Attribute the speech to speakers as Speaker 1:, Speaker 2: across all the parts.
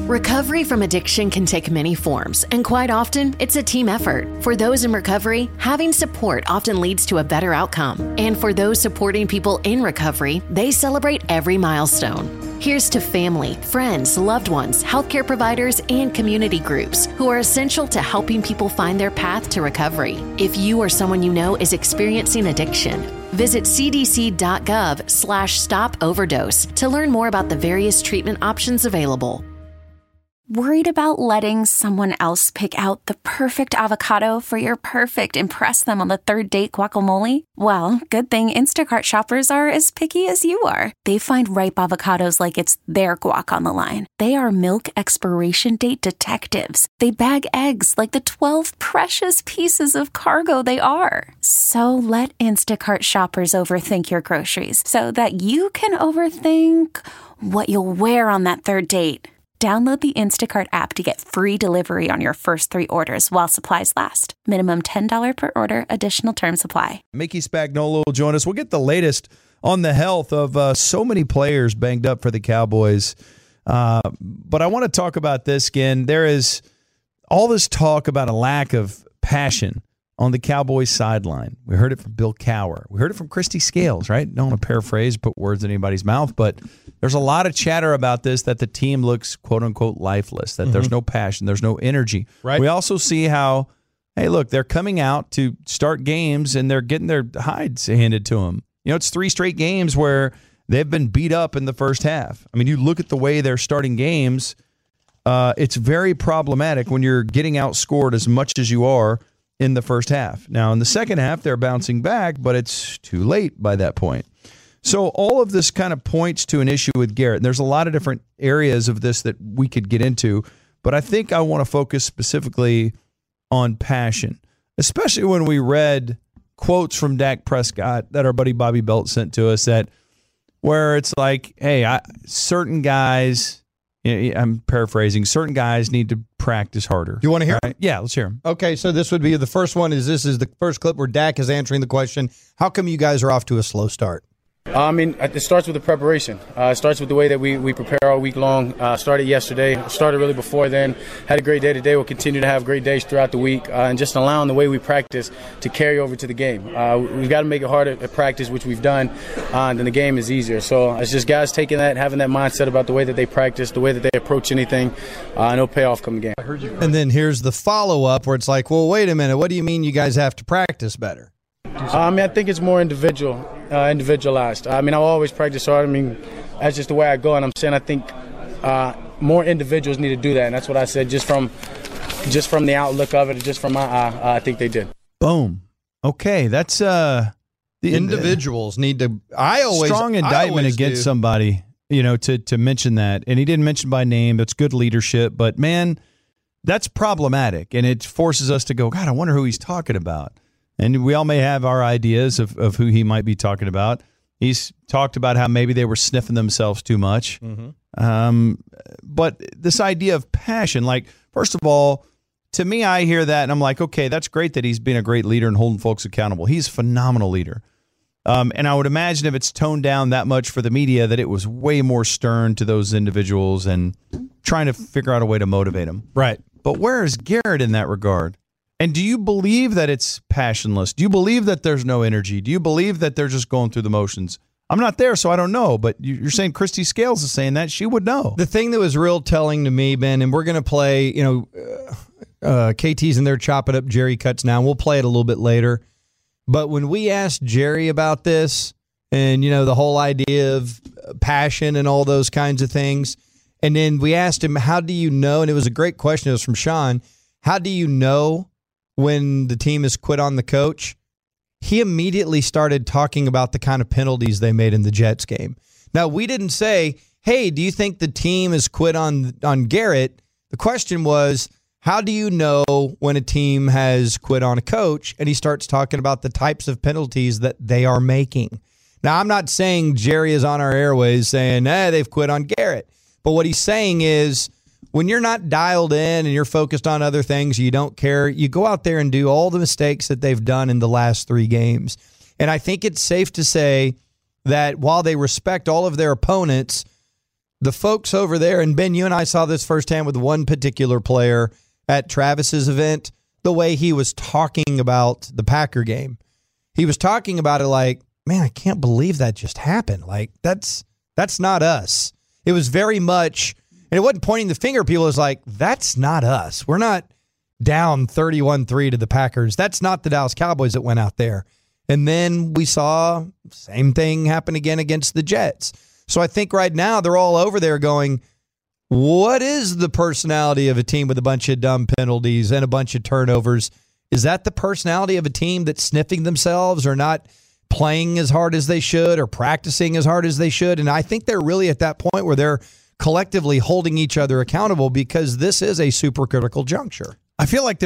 Speaker 1: Recovery from addiction can take many forms, and quite often, it's a team effort. For those in recovery, having support often leads to a better outcome. And for those supporting people in recovery, they celebrate every milestone. Here's to family, friends, loved ones, healthcare providers, and community groups who are essential to helping people find their path to recovery. If you or someone you know is experiencing addiction, visit cdc.gov/stop-overdose to learn more about the various treatment options available.
Speaker 2: Worried about letting someone else pick out the perfect avocado for your perfect impress them on the third date guacamole? Well, good thing Instacart shoppers are as picky as you are. They find ripe avocados like it's their guac on the line. They are milk expiration date detectives. They bag eggs like the 12 precious pieces of cargo they are. So let Instacart shoppers overthink your groceries so that you can overthink what you'll wear on that third date. Download the Instacart app to get free delivery on your first 3 orders while supplies last. Minimum $10 per order. Additional terms apply.
Speaker 3: Mickey Spagnuolo will join us. We'll get the latest on the health of so many players banged up for the Cowboys. But I want to talk about this again. There is all this talk about a lack of passion on the Cowboys sideline. We heard it from Bill Cowher. We heard it from Christy Scales, right? Don't want to paraphrase, put words in anybody's mouth, but there's a lot of chatter about this, that the team looks, quote-unquote, lifeless, that there's no passion, there's no energy.
Speaker 4: Right.
Speaker 3: We also see how, hey, look, they're coming out to start games, and they're getting their hides handed to them. You know, it's 3 straight games where they've been beat up in the first half. I mean, you look at the way they're starting games, it's very problematic when you're getting outscored as much as you are in the first half. Now, in the second half, they're bouncing back, but it's too late by that point. So all of this kind of points to an issue with Garrett. And there's a lot of different areas of this that we could get into, but I think I want to focus specifically on passion, especially when we read quotes from Dak Prescott that our buddy Bobby Belt sent to us, that where it's like, hey, certain guys, I'm paraphrasing, certain guys need to practice harder.
Speaker 4: You want to hear
Speaker 3: right? Yeah, let's hear them.
Speaker 4: Okay, so this would be the first one. This is the first clip where Dak is answering the question, how come you guys are off to a slow start?
Speaker 5: I mean, it starts with the preparation. It starts with the way that we prepare all week long. Started yesterday. Started really before then. Had a great day today. We'll continue to have great days throughout the week. And just allowing the way we practice to carry over to the game. We've got to make it harder at practice, which we've done. And then the game is easier. So it's just guys taking that, having that mindset about the way that they practice, the way that they approach anything. And it'll pay off come the game.
Speaker 4: And then here's the follow-up where it's like, well, wait a minute. What do you mean you guys have to practice better?
Speaker 5: I mean, I think it's more individualized. I mean, I'll always practice hard. I mean, that's just the way I go. And I'm saying I think more individuals need to do that. And that's what I said just from the outlook of it, just from my eye, I think they did.
Speaker 3: Boom. Okay, that's the
Speaker 4: individuals need to.
Speaker 3: Strong indictment against somebody, to mention that. And he didn't mention by name. That's good leadership. But, man, that's problematic. And it forces us to go, God, I wonder who he's talking about. And we all may have our ideas of who he might be talking about. He's talked about how maybe they were sniffing themselves too much. But this idea of passion, like, first of all, to me, I hear that and I'm like, okay, that's great that he's been a great leader and holding folks accountable. He's a phenomenal leader. And I would imagine if it's toned down that much for the media, that it was way more stern to those individuals and trying to figure out a way to motivate them.
Speaker 4: Right.
Speaker 3: But where is Garrett in that regard? And do you believe that it's passionless? Do you believe that there's no energy? Do you believe that they're just going through the motions? I'm not there, so I don't know. But you're saying Christy Scales is saying that. She would know.
Speaker 4: The thing that was real telling to me, Ben, and we're going to play, KT's in there chopping up Jerry cuts now. We'll play it a little bit later. But when we asked Jerry about this and, the whole idea of passion and all those kinds of things, and then we asked him, how do you know? And it was a great question. It was from Sean. How do you know when the team has quit on the coach? He immediately started talking about the kind of penalties they made in the Jets game. Now, we didn't say, hey, do you think the team has quit on Garrett? The question was, how do you know when a team has quit on a coach? And he starts talking about the types of penalties that they are making. Now, I'm not saying Jerry is on our airways saying, they've quit on Garrett. But what he's saying is, when you're not dialed in and you're focused on other things, you don't care, you go out there and do all the mistakes that they've done in the last 3 games. And I think it's safe to say that while they respect all of their opponents, the folks over there, and Ben, you and I saw this firsthand with one particular player at Travis's event, the way he was talking about the Packer game. He was talking about it like, man, I can't believe that just happened. Like, that's not us. It was very much, and it wasn't pointing the finger at people. It was like, that's not us. We're not down 31-3 to the Packers. That's not the Dallas Cowboys that went out there. And then we saw the same thing happen again against the Jets. So I think right now they're all over there going, what is the personality of a team with a bunch of dumb penalties and a bunch of turnovers? Is that the personality of a team that's sniffing themselves or not playing as hard as they should or practicing as hard as they should? And I think they're really at that point where they're collectively holding each other accountable because this is a super critical juncture.
Speaker 3: I feel like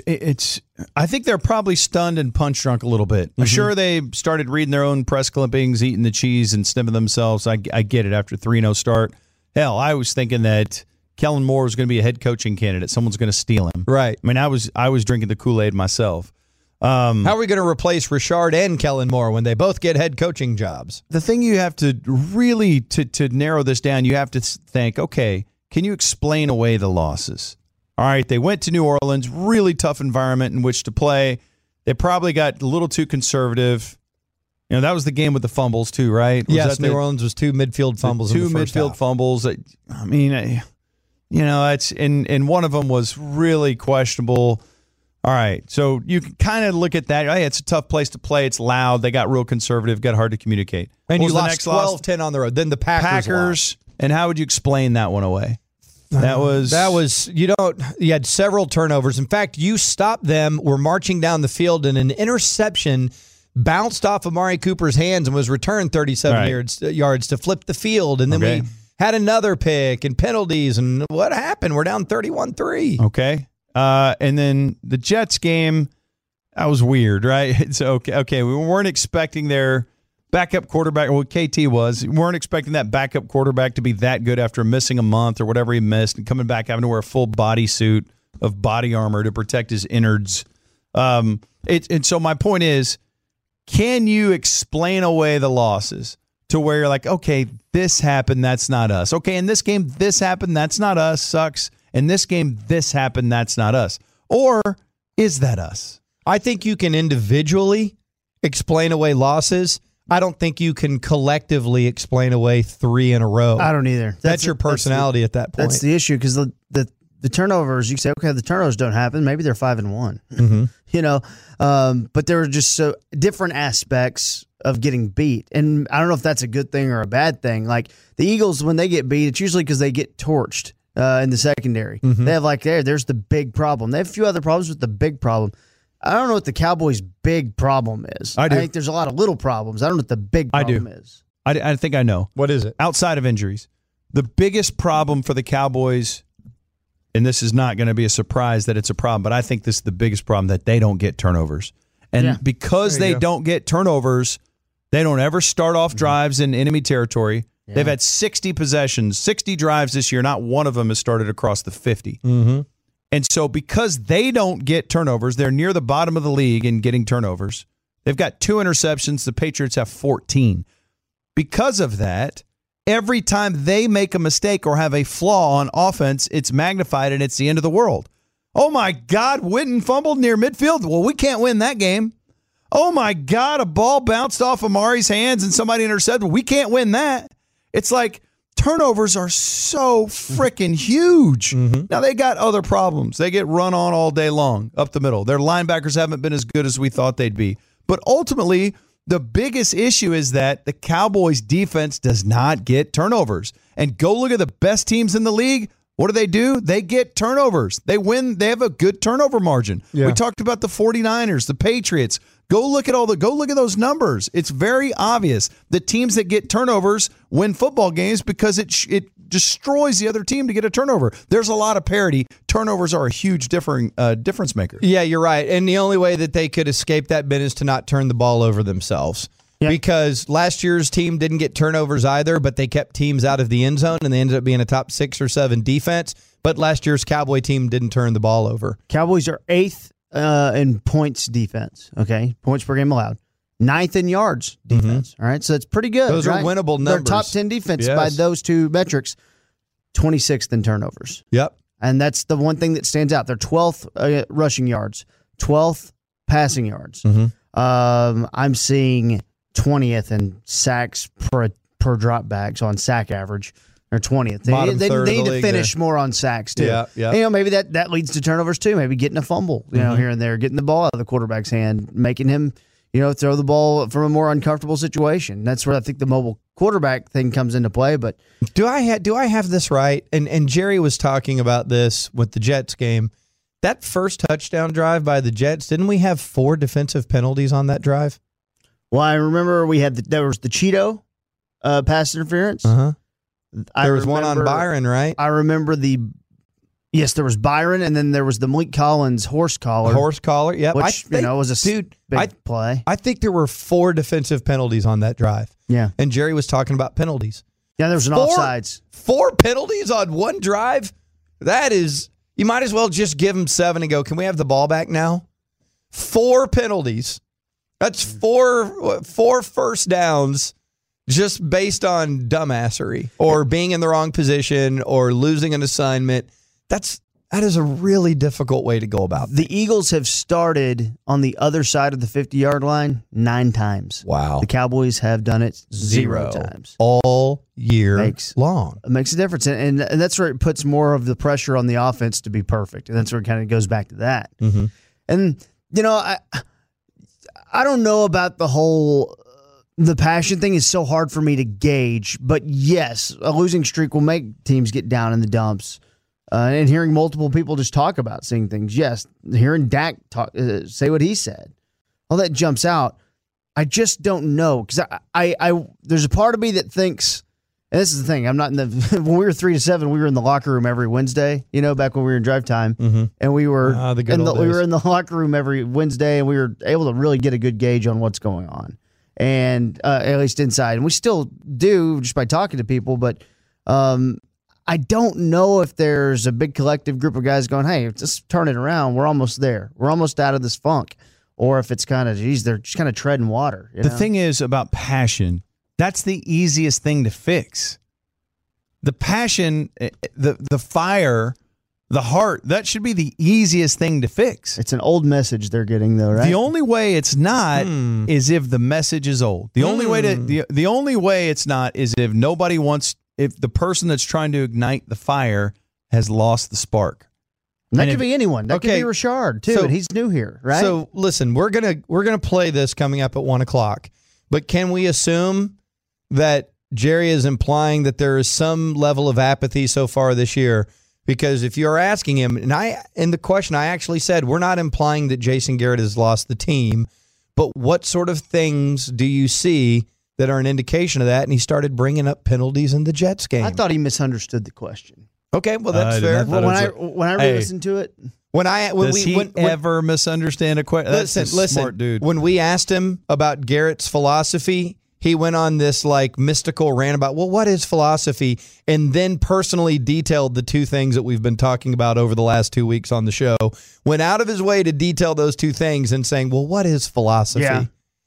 Speaker 3: I think they're probably stunned and punch drunk a little bit. I'm sure they started reading their own press clippings, eating the cheese and sniffing themselves. I get it after 3-0 start. Hell, I was thinking that Kellen Moore was going to be a head coaching candidate. Someone's going to steal him.
Speaker 4: Right.
Speaker 3: I mean, I was drinking the Kool-Aid myself.
Speaker 4: How are we going to replace Richard and Kellen Moore when they both get head coaching jobs?
Speaker 3: The thing you have to really, to narrow this down, you have to think, okay, can you explain away the losses? All right, they went to New Orleans, really tough environment in which to play. They probably got a little too conservative. You know, that was the game with the fumbles too, right?
Speaker 4: Yes, New Orleans was 2 midfield fumbles.
Speaker 3: Two midfield fumbles. I mean, you know, and one of them was really questionable. All right, so you can kind of look at that. Hey, it's a tough place to play. It's loud. They got real conservative, got hard to communicate.
Speaker 4: And you lost 12-10 on the road. Then the Packers.
Speaker 3: And how would you explain that one away? That was
Speaker 4: you had several turnovers. In fact, you stopped them, were marching down the field, and an interception bounced off Amari Cooper's hands and was returned 37 yards to flip the field. And then we had another pick and penalties. And what happened? We're down 31-3.
Speaker 3: Okay. And then the Jets game, that was weird, right? So, okay, we weren't expecting their backup quarterback, well, KT was. We weren't expecting that backup quarterback to be that good after missing a month or whatever he missed and coming back having to wear a full bodysuit of body armor to protect his innards. And so my point is, can you explain away the losses to where you're like, okay, this happened, that's not us. Okay, in this game, this happened, that's not us, sucks. In this game, this happened, that's not us. Or is that us?
Speaker 4: I think you can individually explain away losses. I don't think you can collectively explain away 3 in a row.
Speaker 6: I don't either.
Speaker 4: That's your personality at that point.
Speaker 6: That's the issue because the turnovers, you say, okay, the turnovers don't happen. Maybe they're 5-1. Mm-hmm. You know, but there were just so different aspects of getting beat. And I don't know if that's a good thing or a bad thing. Like the Eagles, when they get beat, it's usually because they get torched in the secondary. Mm-hmm. They have there's the big problem. They have a few other problems with the big problem. I don't know what the Cowboys' big problem is. I think there's a lot of little problems. I don't know what the big problem is.
Speaker 3: I think I know.
Speaker 4: What is it?
Speaker 3: Outside of injuries, the biggest problem for the Cowboys, and this is not going to be a surprise that it's a problem, but I think this is the biggest problem, that they don't get turnovers. And because they don't get turnovers, they don't ever start off drives in enemy territory. Yeah. They've had 60 possessions, 60 drives this year. Not one of them has started across the 50.
Speaker 4: Mm-hmm.
Speaker 3: And so because they don't get turnovers, they're near the bottom of the league in getting turnovers. They've got 2 interceptions. The Patriots have 14. Because of that, every time they make a mistake or have a flaw on offense, it's magnified and it's the end of the world. Oh, my God, Witten fumbled near midfield. Well, we can't win that game. Oh, my God, a ball bounced off Amari's hands and somebody intercepted. Well, we can't win that. It's like turnovers are so freaking huge. Mm-hmm. Now, they got other problems. They get run on all day long up the middle. Their linebackers haven't been as good as we thought they'd be. But ultimately, the biggest issue is that the Cowboys' defense does not get turnovers. And go look at the best teams in the league. What do? They get turnovers. They win. They have a good turnover margin. Yeah. We talked about the 49ers, the Patriots. Go look at those numbers. It's very obvious the teams that get turnovers win football games because it destroys the other team to get a turnover. There's a lot of parity. Turnovers are a huge difference maker.
Speaker 4: Yeah, you're right. And the only way that they could escape that bit is to not turn the ball over themselves. Yeah. Because last year's team didn't get turnovers either, but they kept teams out of the end zone, and they ended up being a top 6 or 7 defense. But last year's Cowboy team didn't turn the ball over.
Speaker 6: Cowboys are 8th in points defense, okay? Points per game allowed. 9th in yards defense. All right, so it's pretty good.
Speaker 4: Those are winnable numbers.
Speaker 6: They're top 10 defense
Speaker 4: Yes.
Speaker 6: by those two metrics. 26th in turnovers.
Speaker 4: Yep.
Speaker 6: And that's the one thing that stands out. They're 12th rushing yards, 12th passing yards. I'm seeing 20th in sacks per drop back, so on sack average. They're 20th.
Speaker 4: Bottom
Speaker 6: They
Speaker 4: third of
Speaker 6: need
Speaker 4: the
Speaker 6: to
Speaker 4: league
Speaker 6: finish
Speaker 4: there.
Speaker 6: more on sacks, too.
Speaker 4: Yeah, yeah.
Speaker 6: You know, maybe that leads to turnovers, too. Maybe getting a fumble, here and there, getting the ball out of the quarterback's hand, making him, throw the ball from a more uncomfortable situation. That's where I think the mobile quarterback thing comes into play. But
Speaker 4: Do I have this right? And Jerry was talking about this with the Jets game. That first touchdown drive by the Jets, didn't we have 4 defensive penalties on that drive?
Speaker 6: well, I remember there was the Cheeto pass interference.
Speaker 4: Uh-huh.
Speaker 6: I
Speaker 4: There was one on
Speaker 6: remember-
Speaker 4: Byron, right?
Speaker 6: I remember yes, there was Byron, and then there was the Malik Collins horse collar,
Speaker 4: Horse collar. Yep.
Speaker 6: which
Speaker 4: I think,
Speaker 6: was a
Speaker 4: dude,
Speaker 6: big play.
Speaker 4: I think there were 4 defensive penalties on that drive.
Speaker 6: Yeah,
Speaker 4: And Jerry was talking about penalties.
Speaker 6: yeah, there was an
Speaker 4: 4
Speaker 6: offsides.
Speaker 4: 4 penalties on one drive? That is, you might as well just give them 7 and go, can we have the ball back now? 4 penalties. That's 4 first downs just based on dumbassery or being in the wrong position or losing an assignment. That is a really difficult way to go about
Speaker 6: The Eagles have started on the other side of the 50-yard line 9 times.
Speaker 4: Wow.
Speaker 6: The Cowboys have done it 0 times.
Speaker 4: All year
Speaker 6: Makes-
Speaker 4: long.
Speaker 6: It makes a difference, and that's where it puts more of the pressure on the offense to be perfect, and that's where it kind of goes back to that.
Speaker 4: Mm-hmm.
Speaker 6: And I don't know about the whole the passion thing is so hard for me to gauge, but yes, a losing streak will make teams get down in the dumps. And hearing multiple people just talk about seeing things, yes, hearing Dak say what he said, all that jumps out. I just don't know because I there's a part of me that thinks, and this is the thing, I'm not in the when we were 3-7, we were in the locker room every Wednesday, back when we were in drive time, and we were
Speaker 4: the good old
Speaker 6: we
Speaker 4: days.
Speaker 6: were in the locker room every Wednesday, and we were able to really get a good gauge on what's going on, and at least inside, and we still do just by talking to people, but I don't know if there's a big collective group of guys going, hey, just turn it around. We're almost there. We're almost out of this funk. Or if it's kind of, they're just kind of treading water.
Speaker 3: The thing is about passion, that's the easiest thing to fix. The passion, the fire, the heart, that should be the easiest thing to fix.
Speaker 6: It's an old message they're getting, though, right?
Speaker 3: The only way it's not is if the message is old. The only way the only way it's not is if nobody wants, if the person that's trying to ignite the fire has lost the spark.
Speaker 6: That
Speaker 3: And
Speaker 6: could
Speaker 3: if-
Speaker 6: be anyone. That could
Speaker 4: Okay.
Speaker 6: be Rashard, too,
Speaker 4: So-
Speaker 6: and he's new here, right?
Speaker 4: So listen, we're gonna play this coming up at 1:00. But can we assume that Jerry is implying that there is some level of apathy so far this year? Because if you're asking him, in the question I actually said, we're not implying that Jason Garrett has lost the team, but what sort of things do you see that are an indication of that? And he started bringing up penalties in the Jets game.
Speaker 6: I thought he misunderstood the question.
Speaker 4: Okay, well that's
Speaker 3: I did
Speaker 4: fair.
Speaker 3: not thought
Speaker 6: When I
Speaker 3: Hey.
Speaker 6: re-listened to it,
Speaker 3: Does he ever misunderstand a question? That's a smart dude.
Speaker 4: When we asked him about Garrett's philosophy, he went on this mystical rant about, well, what is philosophy? And then personally detailed the 2 things that we've been talking about over the last 2 weeks on the show. Went out of his way to detail those 2 things and saying, well, what is philosophy?
Speaker 6: Yeah.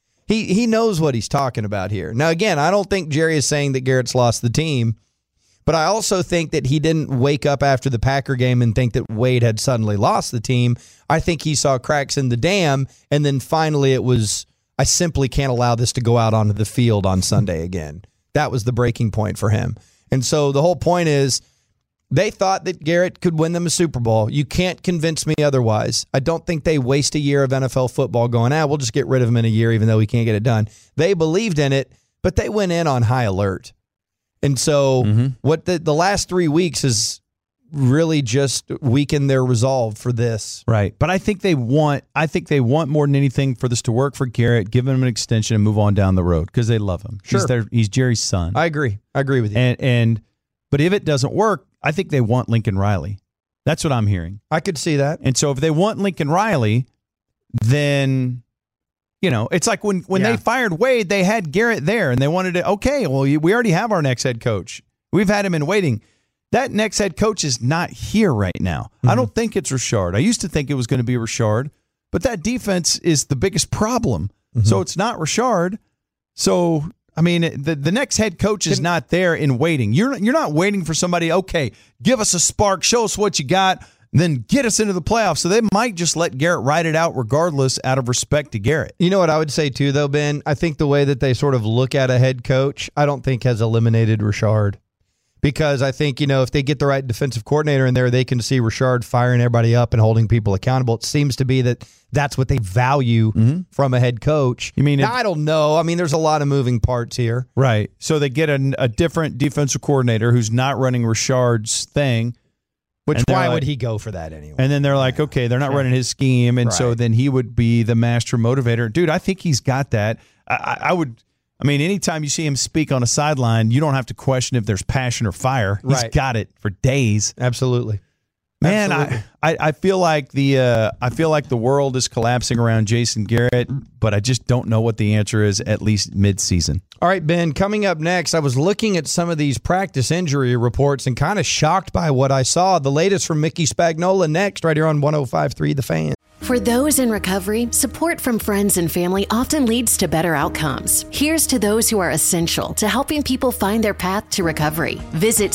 Speaker 4: He knows what he's talking about here. Now, again, I don't think Jerry is saying that Garrett's lost the team, but I also think that he didn't wake up after the Packer game and think that Wade had suddenly lost the team. I think he saw cracks in the dam, and then finally it was, I simply can't allow this to go out onto the field on Sunday again. That was the breaking point for him. And so the whole point is they thought that Garrett could win them a Super Bowl. You can't convince me otherwise. I don't think they waste a year of NFL football going, we'll just get rid of him in a year even though we can't get it done. They believed in it, but they went in on high alert. And so what the last 3 weeks has really just weakened their resolve for this.
Speaker 3: Right. But I think they want more than anything for this to work for Garrett, give him an extension and move on down the road because they love him.
Speaker 4: Sure.
Speaker 3: He's Jerry's son.
Speaker 4: I agree with you.
Speaker 3: But if it doesn't work, I think they want Lincoln Riley. That's what I'm hearing.
Speaker 4: I could see that.
Speaker 3: And so if they want Lincoln Riley, then it's like when they fired Wade, they had Garrett there and they wanted to, okay, well, we already have our next head coach. We've had him in waiting. That next head coach is not here right now. I don't think it's Rashard. I used to think it was going to be Rashard, but that defense is the biggest problem. So it's not Richard. So, I mean, the next head coach is not there in waiting. You're not waiting for somebody, okay, give us a spark, show us what you got, then get us into the playoffs. So they might just let Garrett ride it out regardless out of respect to Garrett.
Speaker 4: You know what I would say too, though, Ben? I think the way that they sort of look at a head coach, I don't think has eliminated Richard. Because I think, if they get the right defensive coordinator in there, they can see Richard firing everybody up and holding people accountable. It seems to be that that's what they value from a head coach.
Speaker 3: You mean
Speaker 4: now, I don't know. I mean, there's a lot of moving parts here.
Speaker 3: Right. So they get a different defensive coordinator who's not running Richard's thing.
Speaker 4: Why would he go for that anyway?
Speaker 3: And then they're like, okay, they're not running his scheme. And so then he would be the master motivator. Dude, I think he's got that. I mean, anytime you see him speak on a sideline, you don't have to question if there's passion or fire. He's got it for days.
Speaker 4: Absolutely.
Speaker 3: Man, absolutely. I feel like the world is collapsing around Jason Garrett, but I just don't know what the answer is, at least midseason.
Speaker 4: All right, Ben, coming up next, I was looking at some of these practice injury reports and kind of shocked by what I saw. The latest from Mickey Spagnola next, right here on 105.3 The Fan.
Speaker 1: For those in recovery, support from friends and family often leads to better outcomes. Here's to those who are essential to helping people find their path to recovery. Visit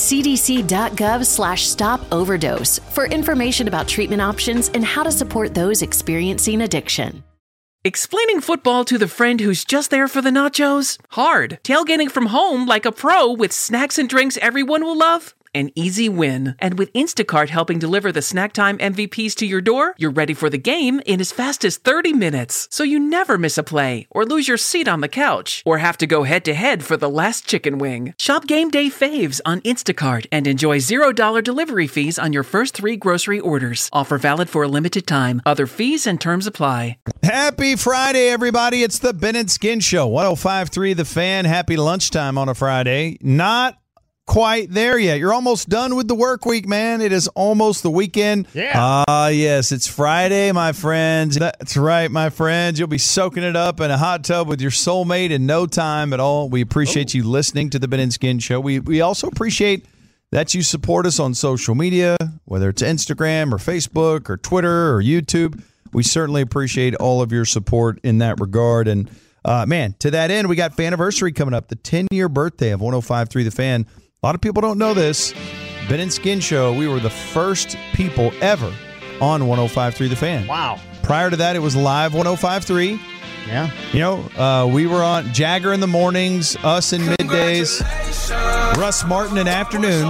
Speaker 1: cdc.gov/stop-overdose for information about treatment options and how to support those experiencing addiction.
Speaker 7: Explaining football to the friend who's just there for the nachos? Hard. Tailgating from home like a pro with snacks and drinks everyone will love? An easy win. And with Instacart helping deliver the snack time MVPs to your door, you're ready for the game in as fast as 30 minutes. So you never miss a play, or lose your seat on the couch, or have to go head-to-head for the last chicken wing. Shop Game Day Faves on Instacart and enjoy $0 delivery fees on your first 3 grocery orders. Offer valid for a limited time. Other fees and terms apply.
Speaker 3: Happy Friday, everybody. It's the Ben and Skin Show. 105.3 The Fan. Happy lunchtime on a Friday. Not quite there yet. You're almost done with the work week, man. It is almost the weekend.
Speaker 6: Yeah.
Speaker 3: Yes, it's Friday, my friends. That's right, my friends. You'll be soaking it up in a hot tub with your soulmate in no time at all. We appreciate you listening to the Ben and Skin Show. We also appreciate that you support us on social media, whether it's Instagram or Facebook or Twitter or YouTube. We certainly appreciate all of your support in that regard. And, man, to that end, we got Faniversary coming up, the 10-year birthday of 105.3 The Fan. A lot of people don't know this. Ben and Skin Show, we were the first people ever on 105.3 The Fan.
Speaker 6: Wow.
Speaker 3: Prior to that, it was live 105.3.
Speaker 6: Yeah.
Speaker 3: We were on Jagger in the mornings, us in middays, Russ Martin in afternoons.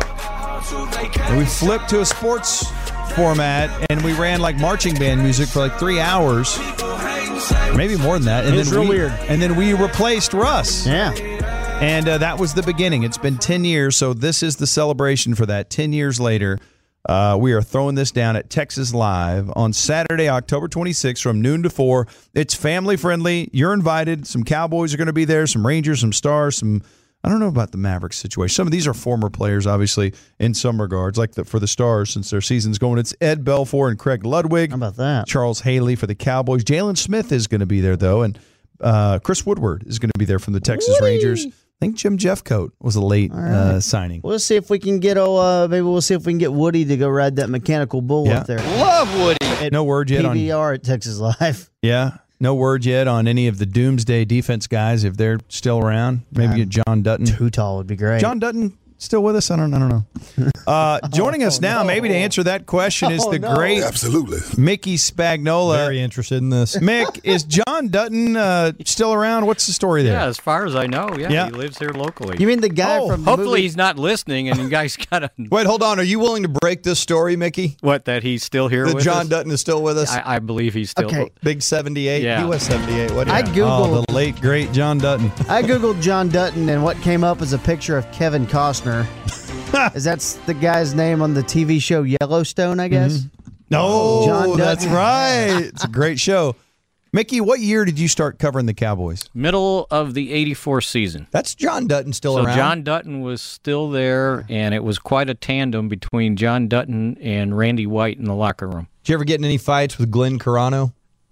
Speaker 3: And we flipped to a sports format, and we ran like marching band music for like 3 hours. Maybe more than that. And
Speaker 6: it was real weird.
Speaker 3: And then we replaced Russ.
Speaker 6: Yeah.
Speaker 3: And that was the beginning. It's been 10 years, so this is the celebration for that. 10 years later, we are throwing this down at Texas Live on Saturday, October 26th from noon to 4. It's family-friendly. You're invited. Some Cowboys are going to be there, some Rangers, some Stars, I don't know about the Mavericks situation. Some of these are former players, obviously, in some regards, like for the Stars since their season's going. It's Ed Belfour and Craig Ludwig.
Speaker 6: How about that?
Speaker 3: Charles Haley for the Cowboys. Jalen Smith is going to be there, though, and Chris Woodward is going to be there from the Texas Rangers. I think Jim Jeffcoat was a late signing.
Speaker 6: We'll see if we can get maybe we'll see if we can get Woody to go ride that mechanical bull up there.
Speaker 4: Love Woody.
Speaker 3: No word yet
Speaker 6: PBR at Texas Live.
Speaker 3: Yeah. No word yet on any of the doomsday defense guys, if they're still around. Maybe get John Dutton.
Speaker 6: Too tall would be great.
Speaker 3: John Dutton still with us? I don't know. Joining us now, maybe to answer that question, is the great Mickey Spagnola.
Speaker 4: Very interested in this.
Speaker 3: Mick, is John Dutton still around? What's the story there?
Speaker 8: Yeah, as far as I know, he lives here locally.
Speaker 6: You mean the guy from the
Speaker 8: hopefully
Speaker 6: movie?
Speaker 8: he's not listening, and you guys gotta
Speaker 4: Wait, hold on. Are you willing to break this story, Mickey?
Speaker 8: what, that he's still here
Speaker 4: That
Speaker 8: with
Speaker 4: John
Speaker 8: us?
Speaker 4: Dutton is still with us?
Speaker 8: I believe he's still.
Speaker 6: Okay.
Speaker 4: Big 78.
Speaker 8: Yeah.
Speaker 4: He was 78. What?
Speaker 6: I Googled
Speaker 3: the late, great John Dutton.
Speaker 6: I Googled John Dutton, and what came up is a picture of Kevin Costner. That's the guy's name on the TV show Yellowstone, I guess.
Speaker 3: No,
Speaker 6: John Dutton.
Speaker 3: that's right. It's a great show. Mickey, what year did you start covering the Cowboys?
Speaker 8: Middle of the '84 season.
Speaker 4: That's John Dutton still
Speaker 8: So
Speaker 4: around.
Speaker 8: John Dutton was still there, and it was quite a tandem between John Dutton and Randy White in the locker room.
Speaker 4: Did you ever get in any fights with Glenn Carano?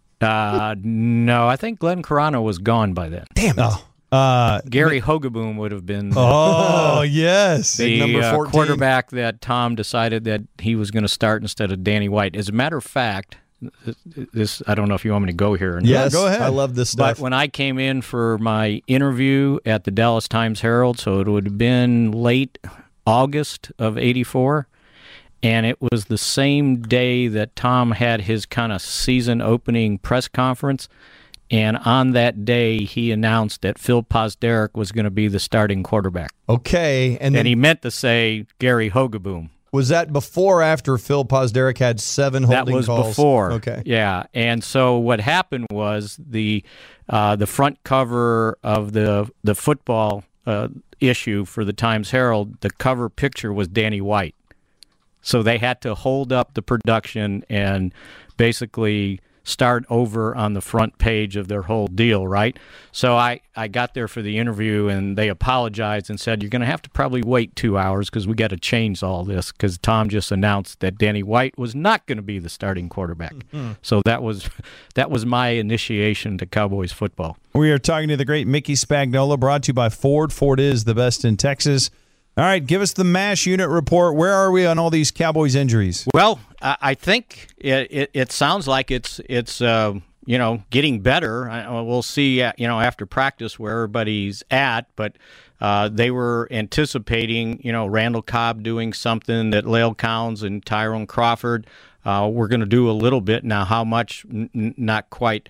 Speaker 8: No, I think Glenn Carano was gone by then.
Speaker 4: Damn it.
Speaker 8: Gary Hogaboom would have been
Speaker 3: Oh, yes.
Speaker 8: the
Speaker 4: Big number 14.
Speaker 8: quarterback that Tom decided that he was going to start instead of Danny White. As a matter of fact, this. I don't know if you want me to go here or not.
Speaker 4: Yes,
Speaker 3: go ahead.
Speaker 4: I love this stuff.
Speaker 8: But when I came in for my interview at the Dallas Times-Herald, so it would have been late August of '84, and it was the same day that Tom had his kind of season opening press conference. And on that day, he announced that Phil Pozderac was going to be the starting quarterback.
Speaker 4: Okay. And
Speaker 8: he meant to say Gary Hogeboom.
Speaker 4: Was that before or after Phil Pozderac had 7 holding calls?
Speaker 8: That was before.
Speaker 4: Okay.
Speaker 8: Yeah. And so what happened was the front cover of the football issue for the Times-Herald, the cover picture was Danny White. So they had to hold up the production and basically start over on the front page of their whole deal, right? So I got there for the interview, and they apologized and said, you're going to have to probably wait 2 hours because we got to change all this because Tom just announced that Danny White was not going to be the starting quarterback. Mm-hmm. So that was my initiation to Cowboys football.
Speaker 3: We are talking to the great Mickey Spagnola, brought to you by Ford. Ford is the best in Texas. All right, give us the MASH unit report. Where are we on all these Cowboys injuries?
Speaker 8: Well, I think it sounds like it's getting better. We'll see after practice where everybody's at, but they were anticipating Randall Cobb doing something, that La'el Collins and Tyrone Crawford were going to do a little bit. Now, how much? Not quite.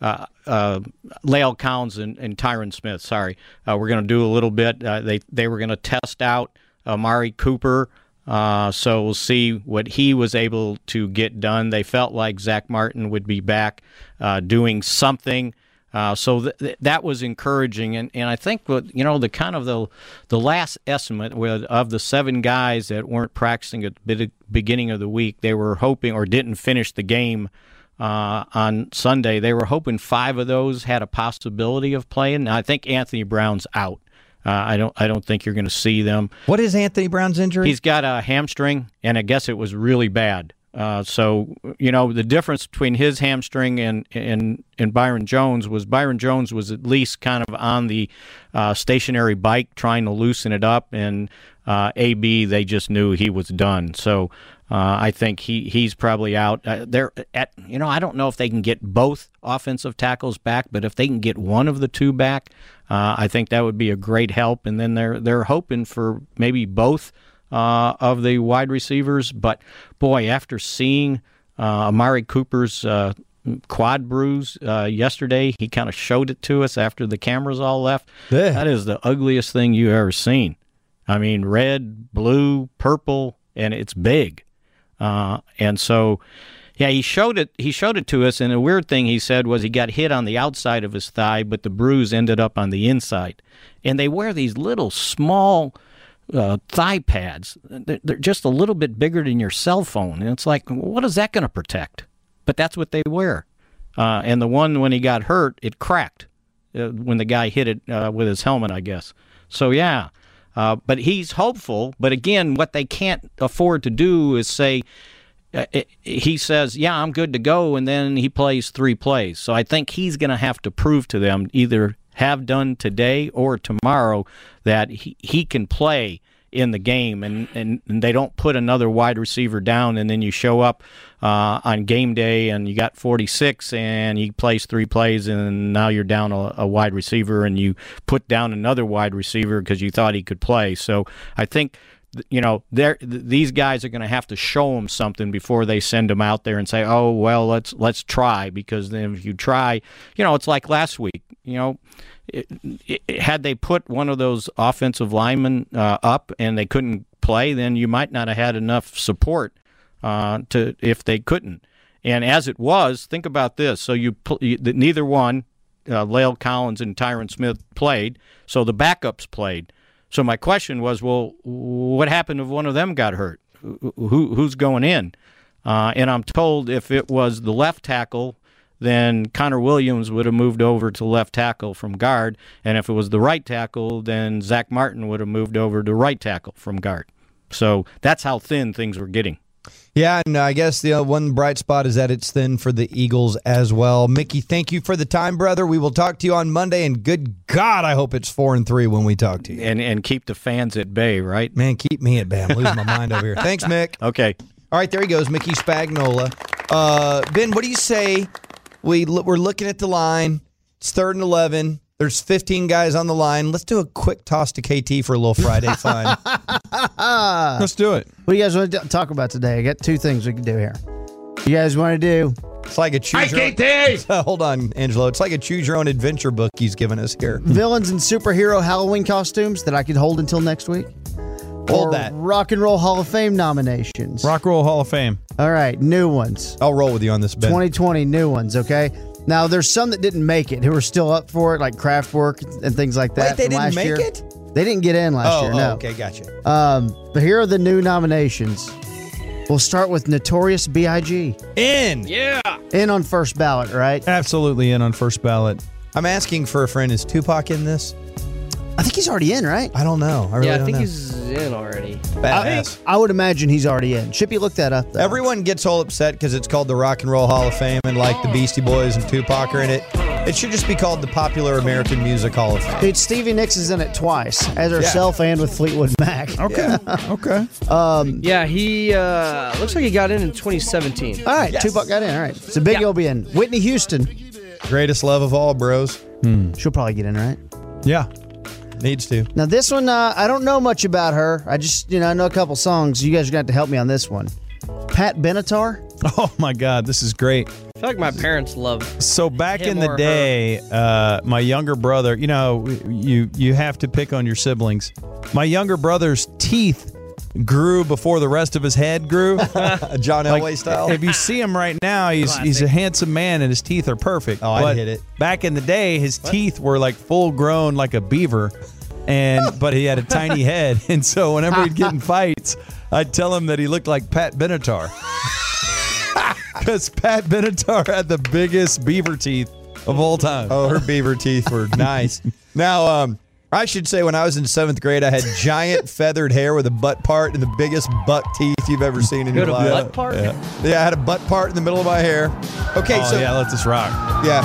Speaker 8: La'el Collins and Tyron Smith, we're going to do a little bit. They were going to test out Amari Cooper, so we'll see what he was able to get done. They felt like Zach Martin would be back doing something, so that was encouraging. And I think the kind of the last estimate of the 7 guys that weren't practicing at the beginning of the week, they were hoping or didn't finish the game on Sunday. They were hoping 5 of those had a possibility of playing. Now, I think Anthony Brown's out. I don't think you're going to see them.
Speaker 4: What is Anthony Brown's injury?
Speaker 8: He's got a hamstring, and I guess it was really bad. So the difference between his hamstring and Byron Jones was at least kind of on the stationary bike trying to loosen it up, and AB, they just knew he was done. So I think he's probably out. I don't know if they can get both offensive tackles back, but if they can get one of the 2 back, I think that would be a great help. And then they're hoping for maybe both of the wide receivers. But boy, after seeing Amari Cooper's quad bruise yesterday, he kind of showed it to us after the cameras all left. Yeah. That is the ugliest thing you've ever seen. I mean, red, blue, purple, and it's big. And so, yeah, he showed it to us, and a weird thing he said was he got hit on the outside of his thigh, but the bruise ended up on the inside. And they wear these little small thigh pads. They're just a little bit bigger than your cell phone. And it's like, what is that going to protect? But that's what they wear. And the one, when he got hurt, it cracked when the guy hit it with his helmet, I guess. So, yeah. But he's hopeful. But again, what they can't afford to do is say, he says, yeah, I'm good to go, and then he plays 3 plays. So I think he's going to have to prove to them, either have done today or tomorrow, that he can play in the game, and they don't put another wide receiver down, and then you show up on game day and you got 46 and he plays 3 plays, and now you're down a wide receiver, and you put down another wide receiver because you thought he could play. So I think these guys are going to have to show them something before they send them out there and say, oh, well, let's try, because then if you try, it's like last week, had they put one of those offensive linemen up and they couldn't play, then you might not have had enough support if they couldn't. And as it was, think about this. So neither one, La'el Collins and Tyron Smith, played, so the backups played. So my question was, well, what happened if one of them got hurt? Who's going in? And I'm told if it was the left tackle, then Connor Williams would have moved over to left tackle from guard. And if it was the right tackle, then Zach Martin would have moved over to right tackle from guard. So that's how thin things were getting.
Speaker 4: Yeah, and I guess the one bright spot is that it's thin for the Eagles as well. Mickey, thank you for the time, brother. We will talk to you on Monday, and good God, I hope it's 4-3 when we talk to you.
Speaker 8: And keep the fans at bay, right?
Speaker 4: Man, keep me at bay. I'm losing my mind over here. Thanks, Mick.
Speaker 8: Okay.
Speaker 4: All right, there he goes, Mickey Spagnola. Ben, what do you say? We're looking at the line. It's 3rd and 11. There's 15 guys on the line. Let's do a quick toss to KT for a little Friday fun.
Speaker 3: Let's do it.
Speaker 6: What do you guys want to talk about today? I got 2 things we can do here. You guys want to do?
Speaker 4: It's like a choose your own. Hold on, Angelo. It's like a choose your own adventure book he's given us here.
Speaker 6: Villains and superhero Halloween costumes that I could hold until next week?
Speaker 4: Hold that.
Speaker 6: Rock and Roll Hall of Fame nominations.
Speaker 3: Rock Roll Hall of Fame.
Speaker 6: All right, new ones.
Speaker 4: I'll roll with you on this, Ben.
Speaker 6: 2020 new ones, okay? Now, there's some that didn't make it who are still up for it, like Kraftwerk and things like that.
Speaker 4: Wait, they
Speaker 6: from
Speaker 4: didn't
Speaker 6: last
Speaker 4: make
Speaker 6: year.
Speaker 4: it?
Speaker 6: They didn't get in last year, no.
Speaker 4: Okay, gotcha.
Speaker 6: But here are the new nominations. We'll start with Notorious B.I.G.
Speaker 4: In.
Speaker 8: Yeah.
Speaker 6: In on first ballot, right?
Speaker 3: Absolutely in on first ballot.
Speaker 4: I'm asking for a friend. Is Tupac in this?
Speaker 6: I think he's already in, right?
Speaker 4: I don't know. I really
Speaker 9: I
Speaker 4: don't
Speaker 9: think
Speaker 4: know.
Speaker 9: he's in already.
Speaker 4: Badass.
Speaker 6: I would imagine he's already in. Chippy, look that up, though.
Speaker 4: Everyone gets all upset because it's called the Rock and Roll Hall of Fame and like the Beastie Boys and Tupac are in it. It should just be called the Popular American Music Hall of Fame.
Speaker 6: Dude, Stevie Nicks is in it twice, as herself and with Fleetwood Mac.
Speaker 3: Okay. Okay.
Speaker 9: Yeah, he looks like he got in 2017.
Speaker 6: All right,
Speaker 4: Yes.
Speaker 6: Tupac got in. All right. So Biggie will be in. Whitney Houston.
Speaker 4: Greatest love of all, bros.
Speaker 6: She'll probably get in, right?
Speaker 3: Yeah.
Speaker 4: Needs to.
Speaker 6: Now, this one, I don't know much about her. I just, I know a couple songs. You guys are going to have to help me on this one. Pat Benatar.
Speaker 3: Oh, my God. This is great.
Speaker 9: I feel like my parents love.
Speaker 3: So back
Speaker 9: Him
Speaker 3: in the
Speaker 9: or
Speaker 3: day, my younger brother, you have to pick on your siblings. My younger brother's teeth grew before the rest of his head grew.
Speaker 4: John Elway style.
Speaker 3: If you see him right now, he's a handsome man and his teeth are perfect.
Speaker 4: Oh, I'd
Speaker 3: But
Speaker 4: hit it.
Speaker 3: Back in the day, his teeth were like full grown like a beaver, but he had a tiny head. And so whenever he'd get in fights, I'd tell him that he looked like Pat Benatar. Because Pat Benatar had the biggest beaver teeth of all time.
Speaker 4: Oh, her beaver teeth were nice. Now, I should say when I was in 7th grade, I had giant feathered hair with a butt part and the biggest buck teeth you've ever seen in your
Speaker 9: Go to
Speaker 4: life.
Speaker 9: butt part?
Speaker 4: Yeah, I had a butt part in the middle of my hair. Okay, so
Speaker 3: yeah, let this rock.
Speaker 4: yeah.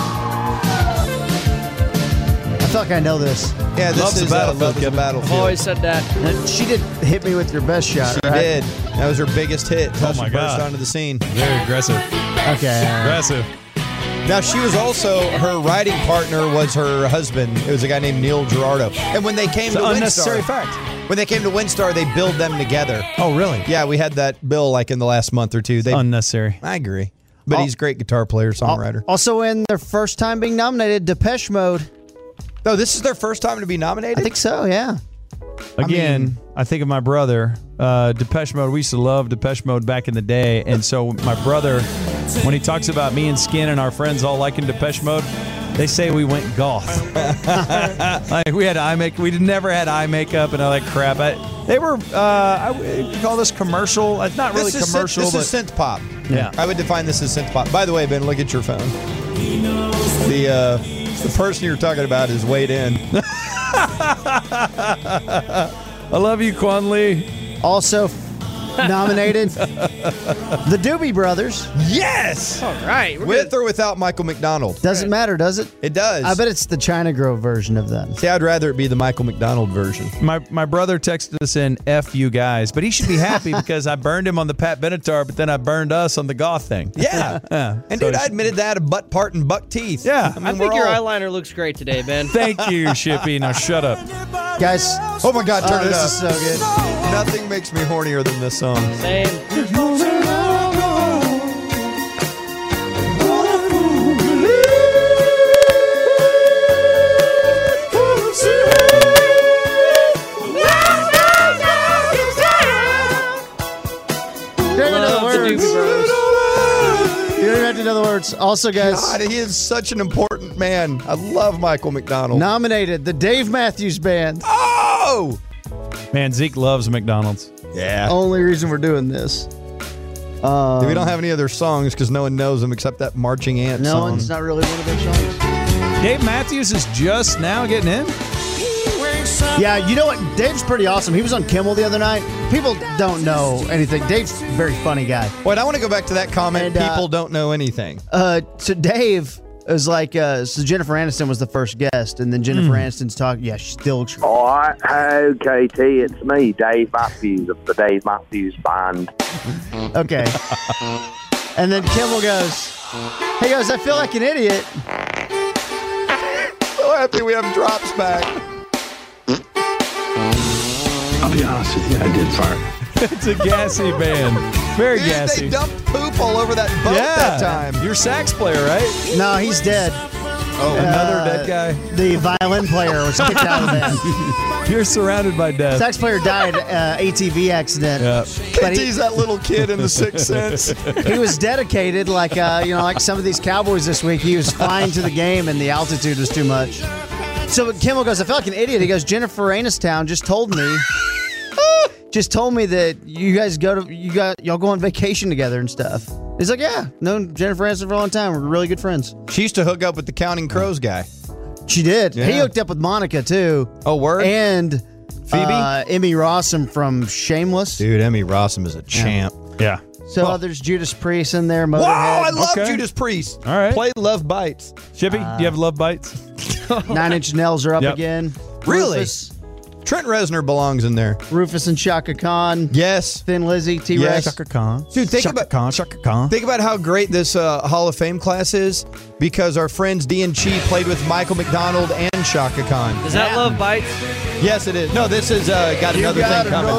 Speaker 6: I feel like I know this.
Speaker 4: Yeah, this
Speaker 3: Love's
Speaker 4: is
Speaker 3: a Battlefield,
Speaker 4: Love is a
Speaker 3: Kevin.
Speaker 9: I've
Speaker 4: Battlefield.
Speaker 9: always said that.
Speaker 6: And she did hit me with your best shot,
Speaker 4: She
Speaker 6: right?
Speaker 4: did. That was her biggest hit.
Speaker 3: Oh, my
Speaker 4: She burst
Speaker 3: God.
Speaker 4: onto the scene.
Speaker 3: Very aggressive.
Speaker 6: Okay.
Speaker 3: Aggressive.
Speaker 4: Now, she was also, her writing partner was her husband. It was a guy named Neil Girardo. And when they came
Speaker 3: It's
Speaker 4: to
Speaker 3: an unnecessary
Speaker 4: Windstar,
Speaker 3: fact.
Speaker 4: when they came to Windstar, they billed them together.
Speaker 3: Oh, really?
Speaker 4: Yeah, we had that bill like in the last month or two. They,
Speaker 3: Unnecessary.
Speaker 4: I agree. But he's a great guitar player, songwriter.
Speaker 6: Also in their first time being nominated, Depeche Mode.
Speaker 4: Oh, this is their first time to be nominated?
Speaker 6: I think so, yeah.
Speaker 3: Again, I think of my brother, Depeche Mode. We used to love Depeche Mode back in the day. And so my brother, when he talks about me and Skin and our friends all liking Depeche Mode, they say we went goth. Like we had eye makeup. We never had eye makeup and all that crap. They were, I would call this commercial. Not really commercial,
Speaker 4: This
Speaker 3: but
Speaker 4: is synth pop.
Speaker 3: Yeah.
Speaker 4: I would define this as synth pop. By the way, Ben, look at your phone. The person you're talking about is weighed in.
Speaker 3: I love you, Quan Lee.
Speaker 6: Also nominated, the Doobie Brothers.
Speaker 4: Yes!
Speaker 9: All right. We're
Speaker 4: With or without Michael McDonald?
Speaker 6: Doesn't matter, does it?
Speaker 4: It does.
Speaker 6: I bet it's the China Grove version of them.
Speaker 4: See, I'd rather it be the Michael McDonald version.
Speaker 3: My brother texted us in F you guys, but he should be happy because I burned him on the Pat Benatar, but then I burned us on the goth thing.
Speaker 4: Yeah.
Speaker 3: Yeah.
Speaker 4: And
Speaker 3: So
Speaker 4: dude, I admitted that, a butt part and buck teeth.
Speaker 3: Yeah.
Speaker 4: I
Speaker 9: I
Speaker 4: mean,
Speaker 9: think
Speaker 4: we're
Speaker 9: your
Speaker 4: all...
Speaker 9: eyeliner looks great today, Ben.
Speaker 3: Thank you, Shippy. Now shut up.
Speaker 6: Guys,
Speaker 4: Oh my God, turn it
Speaker 6: this
Speaker 4: up.
Speaker 6: is so good.
Speaker 4: Nothing makes me hornier than this song.
Speaker 9: Same. Love the Doobie Brothers.
Speaker 6: You don't have to know the words. Also, guys,
Speaker 4: God, he is such an important man. I love Michael McDonald.
Speaker 6: nominated the Dave Matthews Band.
Speaker 4: Oh!
Speaker 3: Man, Zeke loves McDonald's.
Speaker 4: Yeah.
Speaker 6: Only reason we're doing this.
Speaker 4: We don't have any other songs because no one knows them except that Marching Ant
Speaker 6: No,
Speaker 4: song.
Speaker 6: it's not really one of their songs.
Speaker 3: Dave Matthews is just now getting in.
Speaker 6: Yeah, you know what? Dave's pretty awesome. He was on Kimmel the other night. People don't know anything. Dave's a very funny guy.
Speaker 4: Wait, I want to go back to that comment.
Speaker 6: And,
Speaker 4: People don't know anything.
Speaker 6: So Dave is like, so Jennifer Aniston was the first guest, and then Jennifer Aniston's talking. Yeah, she still looks.
Speaker 10: All right, hey, KT, it's me, Dave Matthews of the Dave Matthews Band.
Speaker 6: Okay. And then Kimmel goes, he goes, I feel like an idiot.
Speaker 4: So happy we have drops back.
Speaker 10: I'll be honest with you, I did fart.
Speaker 3: It's a gassy band. Very gassy.
Speaker 4: They dumped poop all over that boat that time.
Speaker 3: You're sax player, right?
Speaker 6: No, he's dead.
Speaker 3: Oh, another dead guy?
Speaker 6: The violin player was kicked out of the band.
Speaker 3: You're surrounded by death.
Speaker 6: Sax player died ATV accident.
Speaker 3: Yeah.
Speaker 6: But
Speaker 4: He's that little kid in The Sixth Sense.
Speaker 6: he was dedicated, like like some of these Cowboys this week. He was flying to the game, and the altitude was too much. So Kimmel goes, I feel like an idiot. He goes, Jennifer Aniston just told me that you guys y'all go on vacation together and stuff. He's like, yeah, known Jennifer Aniston for a long time. We're really good friends.
Speaker 4: She used to hook up with the Counting Crows guy.
Speaker 6: She did.
Speaker 4: Yeah.
Speaker 6: He hooked up with Monica too.
Speaker 4: Oh, word?
Speaker 6: And
Speaker 4: Phoebe?
Speaker 6: Emmy Rossum from Shameless.
Speaker 4: Dude, Emmy Rossum is a champ.
Speaker 3: Yeah.
Speaker 6: So there's Judas Priest in there. Motorhead.
Speaker 4: Wow, I love
Speaker 3: Okay.
Speaker 4: Judas Priest.
Speaker 3: All right.
Speaker 4: Play Love Bites.
Speaker 3: Chippy, do you have Love Bites?
Speaker 6: 9 Inch Nails are up
Speaker 3: Yep.
Speaker 6: again.
Speaker 4: Really? Trent Reznor belongs in there.
Speaker 6: Rufus and Shaka Khan.
Speaker 4: Yes.
Speaker 6: Thin Lizzy, T-Rex.
Speaker 4: Yes.
Speaker 3: Shaka Khan.
Speaker 4: Dude, think
Speaker 3: Shaka
Speaker 4: about-
Speaker 3: Khan. Shaka Khan.
Speaker 4: Think about how great this Hall of Fame class is because our friends D and Chi played with Michael McDonald and Shaka Khan.
Speaker 9: Is that Love Bites?
Speaker 4: Yes, it is. No, this is Got Another Thing Coming.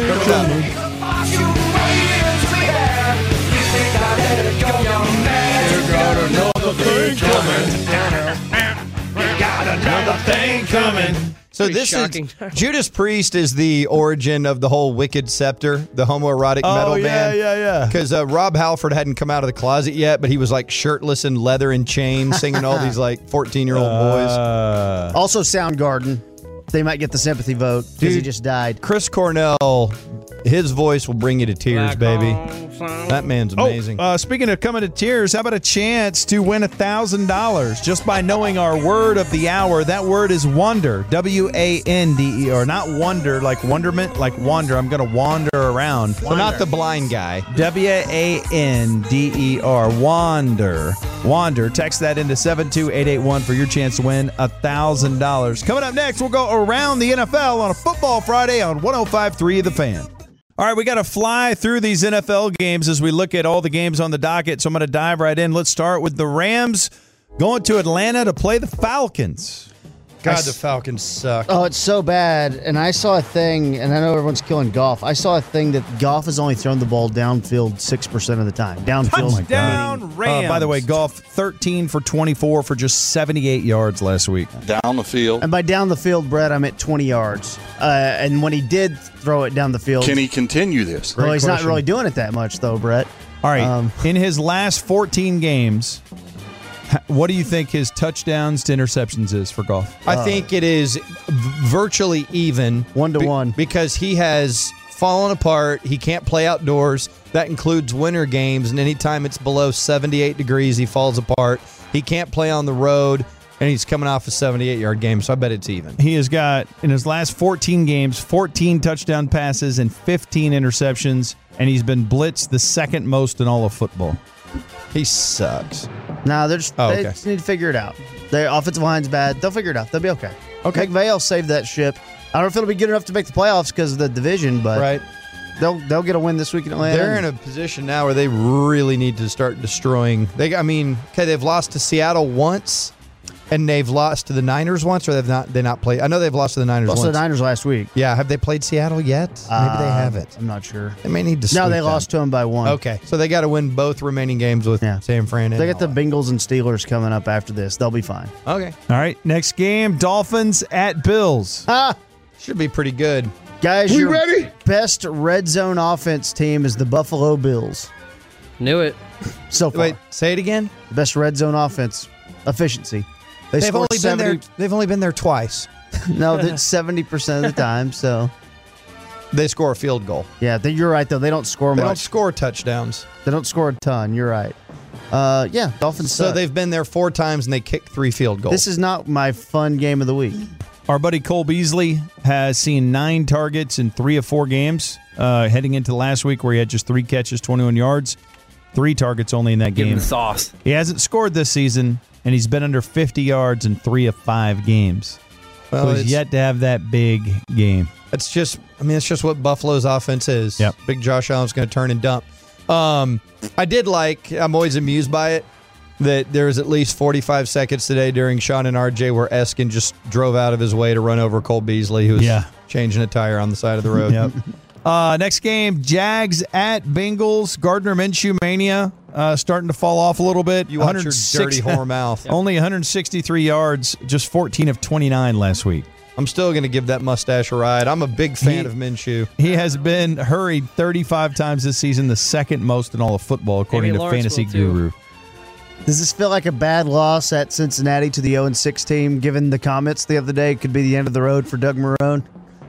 Speaker 4: So this
Speaker 9: shocking.
Speaker 4: is Judas Priest is the origin of the whole Wicked Scepter, the homoerotic metal band.
Speaker 3: yeah.
Speaker 4: Because Rob Halford hadn't come out of the closet yet, but he was like shirtless and leather and chains, singing all these like 14-year-old boys.
Speaker 6: Also Soundgarden. They might get the sympathy vote because he
Speaker 4: Dude.
Speaker 6: just died.
Speaker 4: Chris Cornell, his voice will bring you to tears, baby. That man's amazing.
Speaker 3: Speaking of coming to tears, how about a chance to win $1,000 just by knowing our word of the hour? That word is wonder. W-A-N-D-E-R. Not wonder like wonderment, like wander. I'm going to wander around.
Speaker 4: So not the blind guy.
Speaker 3: W-A-N-D-E-R. Wander. Wander. Text that into 72881 for your chance to win $1,000. Coming up next, we'll go around the NFL on a Football Friday on 105.3 The Fan. All right, we got to fly through these NFL games as we look at all the games on the docket, so I'm going to dive right in. Let's start with the Rams going to Atlanta to play the Falcons.
Speaker 4: God, the Falcons suck.
Speaker 6: Oh, it's so bad. And I saw a thing, and I know everyone's killing Goff. I saw a thing that Goff has only thrown the ball downfield 6% of the time. Downfield.
Speaker 3: Touchdown, Rams. By the way, Goff 13 for 24 for just 78 yards last week.
Speaker 11: Down the field.
Speaker 6: And by down the field, Brett, I meant 20 yards. And when he did throw it down the field.
Speaker 11: Can he continue this?
Speaker 6: Well, he's not really doing it that much, though, Brett.
Speaker 3: All right. In his last 14 games, what do you think his touchdowns to interceptions is for Goff?
Speaker 4: I think it is virtually even.
Speaker 6: 1-to-1.
Speaker 4: Because he has fallen apart. He can't play outdoors. That includes winter games. And anytime it's below 78 degrees, he falls apart. He can't play on the road. And he's coming off a 78-yard game, so I bet it's even.
Speaker 3: He has got, in his last 14 games, 14 touchdown passes and 15 interceptions, and he's been blitzed the second most in all of football.
Speaker 4: He sucks.
Speaker 6: No, they just need to figure it out. Their offensive line's bad. They'll figure it out. They'll be okay.
Speaker 4: Okay.
Speaker 6: McVay will save that ship. I don't know if it'll be good enough to make the playoffs because of the division, but they'll get a win this week in Atlanta.
Speaker 4: They're in a position now where they really need to start destroying. They've lost to Seattle once. And they've lost to the Niners once, or they've not played. I know they've lost to the Niners once.
Speaker 6: Lost to the Niners last week.
Speaker 4: Yeah, have they played Seattle yet? Maybe they haven't.
Speaker 6: I'm not sure.
Speaker 4: They may need to.
Speaker 6: No,
Speaker 4: sweep
Speaker 6: they lost to them by 1.
Speaker 4: Okay, so they got to win both remaining games with San Fran.
Speaker 6: They got the Bengals and Steelers coming up after this. They'll be fine.
Speaker 4: Okay.
Speaker 3: All right, next game, Dolphins at Bills.
Speaker 4: Should be pretty good.
Speaker 6: Guys, your best red zone offense team is the Buffalo Bills.
Speaker 9: Knew it.
Speaker 6: So far.
Speaker 4: Wait, say it again.
Speaker 6: Best red zone offense efficiency.
Speaker 4: They've only been there. They've only been there twice.
Speaker 6: No, that's 70% of the time. So
Speaker 4: they score a field goal.
Speaker 6: Yeah, you're right though. They don't score much.
Speaker 4: They don't score touchdowns.
Speaker 6: They don't score a ton. You're right. Yeah, Dolphins.
Speaker 4: So they've been there 4 times and they kicked 3 field goals.
Speaker 6: This is not my fun game of the week.
Speaker 3: Our buddy Cole Beasley has seen 9 targets in 3 of 4 games, heading into last week where he had just 3 catches, 21 yards, 3 targets only in that
Speaker 9: Give
Speaker 3: game.
Speaker 9: him the sauce.
Speaker 3: He hasn't scored this season, and he's been under 50 yards in 3 of 5 games.
Speaker 4: Well,
Speaker 3: so he's yet to have that big game.
Speaker 4: It's just what Buffalo's offense is.
Speaker 3: Yep.
Speaker 4: Big Josh Allen's going to turn and dump. I did I'm always amused by it, that there was at least 45 seconds today during Sean and RJ where Eskin just drove out of his way to run over Cole Beasley, who was changing a tire on the side of the road.
Speaker 3: Yep. Next game, Jags at Bengals. Gardner Minshew mania starting to fall off a little bit.
Speaker 4: You watch your dirty whore mouth.
Speaker 3: Only 163 yards, just 14 of 29 last week.
Speaker 4: I'm still going to give that mustache a ride. I'm a big fan of Minshew.
Speaker 3: He has been hurried 35 times this season, the second most in all of football, according to Fantasy Guru.
Speaker 6: Does this feel like a bad loss at Cincinnati to the 0-6 team, given the comments the other day? It could be the end of the road for Doug Marrone.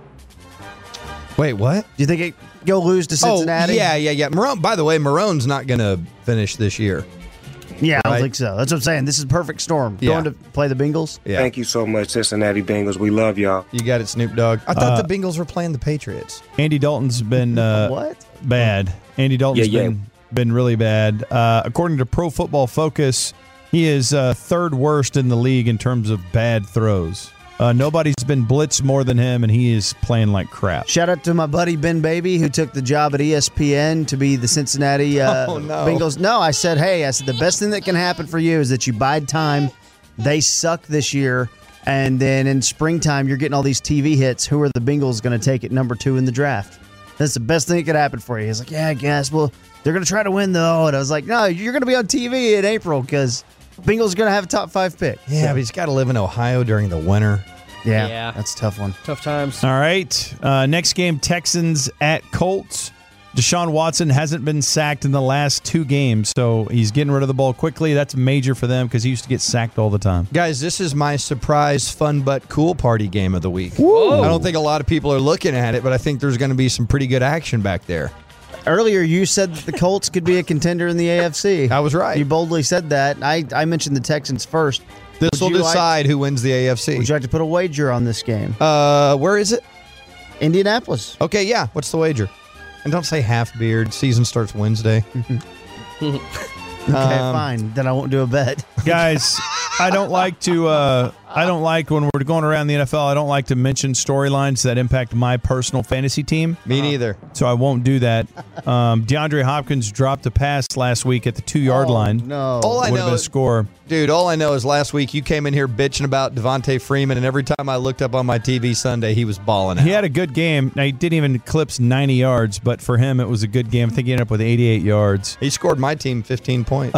Speaker 4: Wait, what?
Speaker 6: Do you think go lose to Cincinnati?
Speaker 4: Oh, yeah. Marrone, by the way, Marrone's not going to finish this year.
Speaker 6: Yeah,
Speaker 4: right?
Speaker 6: I don't think so. That's what I'm saying. This is a perfect storm. Going to play the Bengals?
Speaker 4: Yeah.
Speaker 12: Thank you so much, Cincinnati Bengals. We love y'all.
Speaker 4: You got it, Snoop Dogg. I thought the Bengals were playing the Patriots.
Speaker 3: Andy Dalton's been
Speaker 6: what?
Speaker 3: Bad. Andy Dalton's been really bad. According to Pro Football Focus, he is third worst in the league in terms of bad throws. Nobody's been blitzed more than him, and he is playing like crap.
Speaker 6: Shout out to my buddy Ben Baby, who took the job at ESPN to be the Cincinnati Bengals. No, I said, the best thing that can happen for you is that you bide time. They suck this year, and then in springtime, you're getting all these TV hits. Who are the Bengals going to take at number 2 in the draft? That's the best thing that could happen for you. He's like, yeah, I guess. Well, they're going to try to win, though. And I was like, no, you're going to be on TV in April because Bengals are going to have a top 5 pick.
Speaker 4: Yeah, but he's got to live in Ohio during the winter.
Speaker 6: Yeah, that's a tough one.
Speaker 9: Tough times.
Speaker 3: All right. Next game, Texans at Colts. Deshaun Watson hasn't been sacked in the last 2 games, so he's getting rid of the ball quickly. That's major for them because he used to get sacked all the time.
Speaker 4: Guys, this is my surprise fun but cool party game of the week.
Speaker 6: Whoa.
Speaker 4: I don't think a lot of people are looking at it, but I think there's going to be some pretty good action back there.
Speaker 6: Earlier, you said that the Colts could be a contender in the AFC.
Speaker 4: I was right.
Speaker 6: You boldly said that. I mentioned the Texans first.
Speaker 4: This will decide who wins the AFC.
Speaker 6: Would you like to put a wager on this game?
Speaker 4: Where is it?
Speaker 6: Indianapolis.
Speaker 4: Okay, yeah. What's the wager? And don't say half beard. Season starts Wednesday.
Speaker 6: Okay, fine. Then I won't do a bet.
Speaker 3: Guys, I don't like when we're going around the NFL, I don't like to mention storylines that impact my personal fantasy team.
Speaker 4: Me neither.
Speaker 3: So I won't do that. DeAndre Hopkins dropped a pass last week at the 2-yard line.
Speaker 6: No.
Speaker 4: All I
Speaker 3: would have
Speaker 4: know
Speaker 3: been a
Speaker 4: is,
Speaker 3: score.
Speaker 4: Dude, all I know is last week you came in here bitching about Devontae Freeman, and every time I looked up on my TV Sunday, he was balling out.
Speaker 3: He had a good game. Now, he didn't even eclipse 90 yards, but for him, it was a good game. I think he ended up with 88 yards.
Speaker 4: He scored my team 15 points.